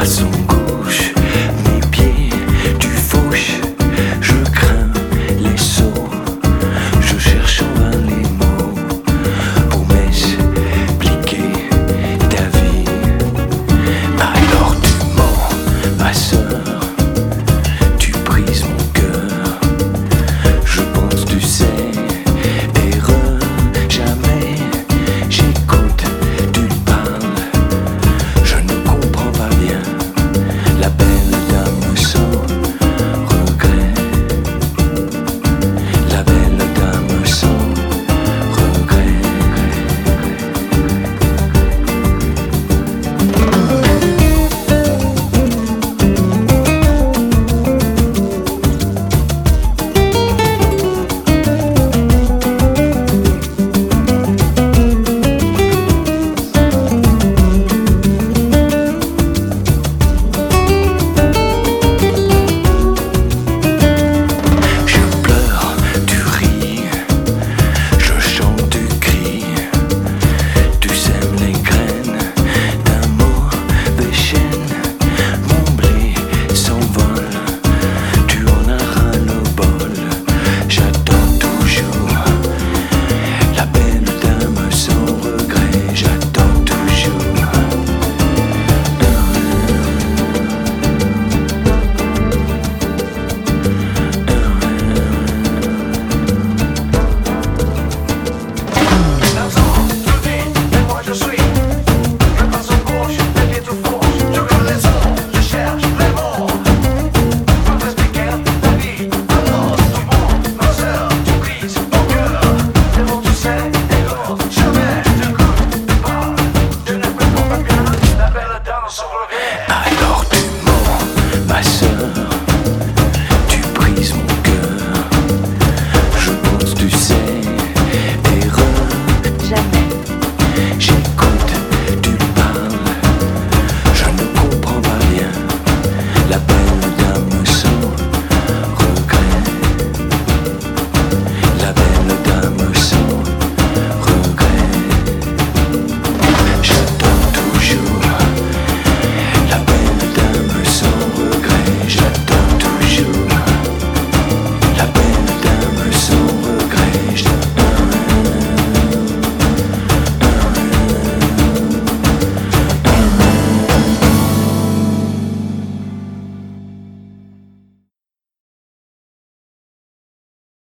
son gauche, mes pieds du fauche, je crains les sauts, je cherche en vain les mots pour m'expliquer ta vie. Alors tu mens, ma sœur, tu brises mon cœur, je pense tu sais, erreur, jamais j'écoute, tu parles, je ne comprends pas bien, la belle dame sans regret, la belle dame sans regret. Je pleure, tu ris, je chante, tu cries, tu sèmes les graines d'un mauvais chêne, mon blé s'envole, tu en as ras le bol, j'attends toujours, la belle dame sans regret, j'attends toujours. Alors tu mens, ma sœur,